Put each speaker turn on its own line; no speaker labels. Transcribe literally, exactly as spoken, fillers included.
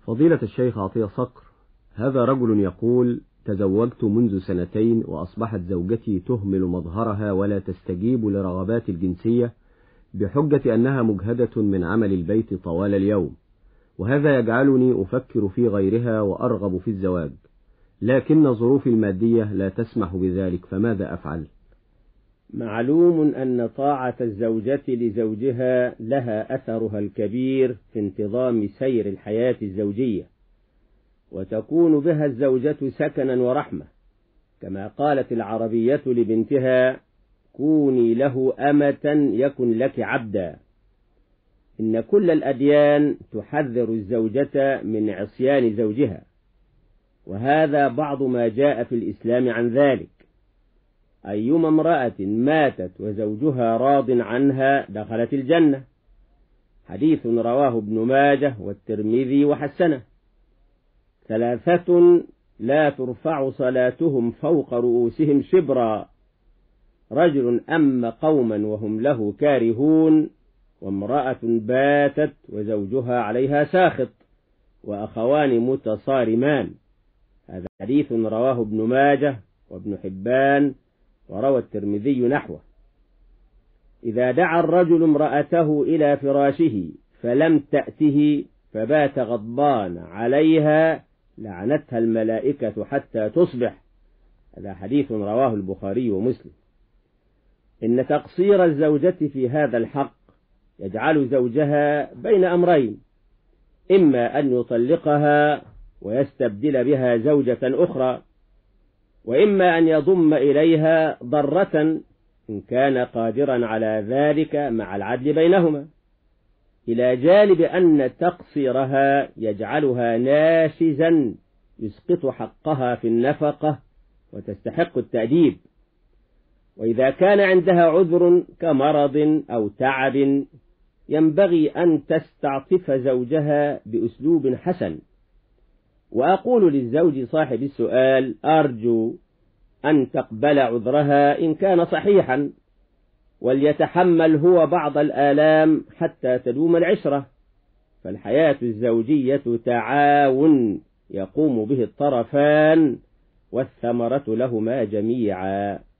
فضيلة الشيخ عطية صقر، هذا رجل يقول: تزوجت منذ سنتين وأصبحت زوجتي تهمل مظهرها ولا تستجيب لرغباتي الجنسية بحجة أنها مجهدة من عمل البيت طوال اليوم، وهذا يجعلني أفكر في غيرها وأرغب في الزواج، لكن ظروفي المادية لا تسمح بذلك، فماذا أفعل؟
معلوم أن طاعة الزوجة لزوجها لها أثرها الكبير في انتظام سير الحياة الزوجية، وتكون بها الزوجة سكنا ورحمة، كما قالت العربية لبنتها: كوني له أمة يكن لك عبدا. إن كل الأديان تحذر الزوجة من عصيان زوجها، وهذا بعض ما جاء في الإسلام عن ذلك. أيما امرأة ماتت وزوجها راض عنها دخلت الجنة، حديث رواه ابن ماجه والترمذي وحسنه. ثلاثة لا ترفع صلاتهم فوق رؤوسهم شبرا: رجل أم قوما وهم له كارهون، وامرأة باتت وزوجها عليها ساخط، وأخوان متصارمان. هذا حديث رواه ابن ماجه وابن حبان، وروى الترمذي نحوه. إذا دعا الرجل امرأته إلى فراشه فلم تأته فبات غضبان عليها لعنتها الملائكة حتى تصبح. هذا حديث رواه البخاري ومسلم. إن تقصير الزوجة في هذا الحق يجعل زوجها بين أمرين: إما أن يطلقها ويستبدل بها زوجة أخرى، وإما أن يضم إليها ضرة إن كان قادرا على ذلك مع العدل بينهما، إلى جانب أن تقصيرها يجعلها ناشزا يسقط حقها في النفقة وتستحق التأديب. وإذا كان عندها عذر كمرض أو تعب ينبغي أن تستعطف زوجها بأسلوب حسن. وأقول للزوج صاحب السؤال: أرجو أن تقبل عذرها إن كان صحيحا، وليتحمل هو بعض الآلام حتى تدوم العشرة، فالحياة الزوجية تعاون يقوم به الطرفان، والثمرة لهما جميعا.